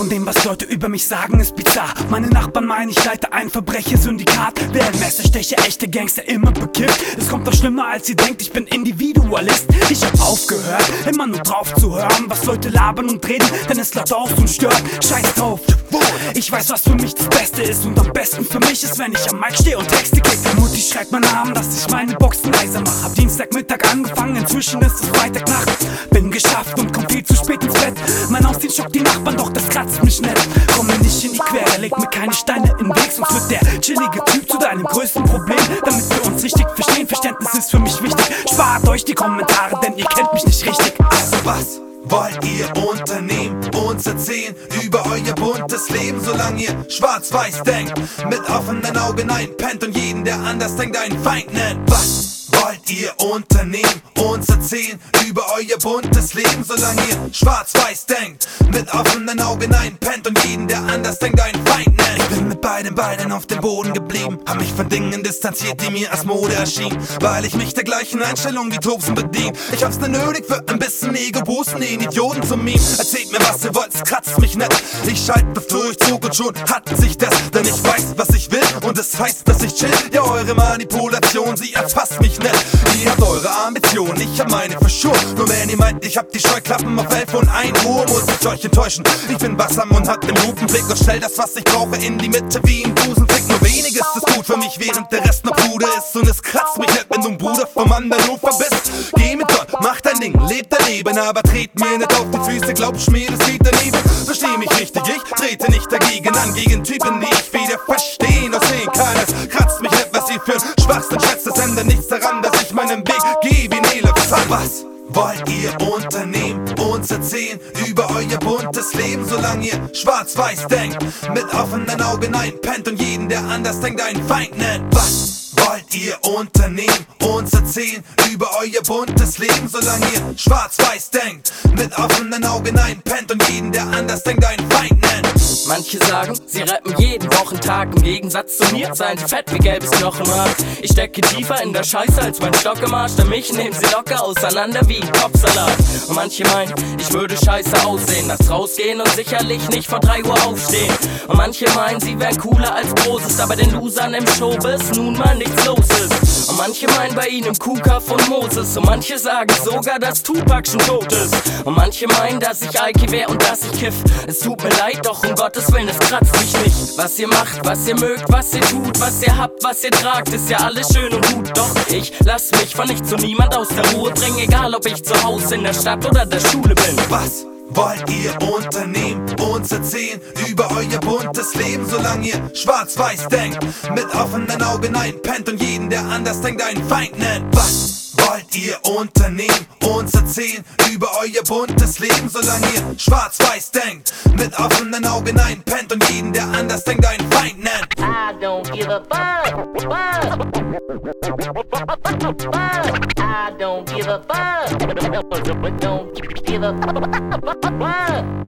Von dem, was Leute über mich sagen, ist bizarr. Meine Nachbarn meinen, ich leite ein Verbrechersyndikat. Wer ein Messer steche, echte Gangster immer bekifft. Es kommt doch schlimmer, als ihr denkt, ich bin Individualist. Ich hab aufgehört, immer nur drauf zu hören, was Leute labern und reden, denn es laut aus und stört. Scheiß drauf, ich weiß, was für mich das Beste ist. Und am besten für mich ist, wenn ich am Mic stehe und Texte krieg. Mutti schreibt meinen Namen, dass ich meine Boxen leiser mach. Hab Dienstagmittag angefangen, inzwischen ist es Freitagnacht. Bin geschafft und komm viel zu spät ins Bett. Mein Aussehen schockt die Nachbarn, doch das kratzt mich nicht. Komm mir nicht in die Quere, leg mir keine Steine in den Weg, sonst wird der chillige Typ zu deinem größten Problem. Damit wir uns richtig verstehen, Verständnis ist für mich wichtig. Spart euch die Kommentare, denn ihr kennt mich nicht richtig. Also was wollt ihr unternehmen? Uns erzählen über euer buntes Leben, solange ihr schwarz-weiß denkt, mit offenen Augen einpennt und jeden, der anders denkt, einen Feind nennt. Was wollt ihr unternehmen? Uns erzählen über euer buntes Leben, solange ihr schwarz-weiß denkt, mit offenen Augen einpennt und jeden, der anders denkt, einen Feind nennt. Ich bin mit beiden Beinen auf dem Boden geblieben, hab mich von Dingen distanziert, die mir als Mode erschienen, weil ich mich der gleichen Einstellung wie Tobsen bedien. Ich hab's nur nötig für ein bisschen Ego-Boosten, den Idioten zu Meme. Erzählt mir, was ihr wollt, es kratzt mich nicht. Ich schalte auf Durchzug und schon hat sich das, denn ich weiß, was ich will und es heißt, dass ich chill. Ja, eure Manipulation, sie erfasst mich nicht. Ihr habt eure Ambitionen, ich hab meine für sure. Nur wenn ihr meint, ich hab die Scheuklappen auf 11 und 1 Uhr, muss ich euch enttäuschen. Ich bin wachsam und hab den Lupenblick und stell das, was ich brauche, in die Mitte wie im Busenfick. Nur wenig ist es gut für mich, während der Rest noch Bude ist. Und es kratzt mich nicht, wenn du ein Bruder vom anderen Ufer bist. Geh mit Gott, mach dein Ding, leb daneben, aber tret mir nicht auf die Füße, glaubst mir, das geht daneben. Versteh mich richtig, ich trete nicht dagegen an, gegen Typen, die ich weder verstehen noch sehen kann. Es kratzt mich nicht, was ihr für ein Schwachsinn schätzt, es ändert nichts daran, dass ich meinen Weg gehe wie ein Elefant. Was wollt ihr unternehmen? Uns erzählen über euer buntes Leben, solange ihr schwarz-weiß denkt, mit offenen Augen einpennt und jeden, der anders denkt, einen Feind nennt. Was wollt ihr unternehmen? Uns erzählen über euer buntes Leben, solange ihr schwarz-weiß denkt, mit offenen Augen einpennt und jeden, der anders denkt, einen Feind nennt. Manche sagen, sie rappen jeden Wochentag. Im Gegensatz zu mir seien sie fett wie gelbes Knochenmark. Ich stecke tiefer in der Scheiße als mein Stock im Arsch, denn mich nehmen sie locker auseinander wie ein Kopfsalat. Und manche meinen, ich würde scheiße aussehen, nachts rausgehen und sicherlich nicht vor 3 Uhr aufstehen. Und manche meinen, sie wären cooler als Großes, aber den Losern im Showbiz nun mal nichts los ist. Und manche meinen bei ihnen Kuka von Moses. Und manche sagen sogar, dass Tupac schon tot ist. Und manche meinen, dass ich Alki wär und dass ich kiff. Es tut mir leid, doch um Gottes Willen, es kratzt mich nicht. Was ihr macht, was ihr mögt, was ihr tut, was ihr habt, was ihr tragt, ist ja alles schön und gut. Doch ich lass mich von nichts und niemand aus der Ruhe bringen, egal ob ich zu Hause in der Stadt oder der Schule bin. Was wollt ihr unternehmen? Uns erzählen über euer buntes Leben, solange ihr schwarz-weiß denkt, mit offenen Augen einpennt und jeden, der anders denkt, einen Feind nennt. Was wollt ihr unternehmen? Uns erzählen über euer buntes Leben, solange ihr schwarz-weiß denkt, mit offenen Augen einpennt und jeden, der anders denkt, einen Feind nennt. I don't give a fuck. I don't give a fuck. Don't give a fuck.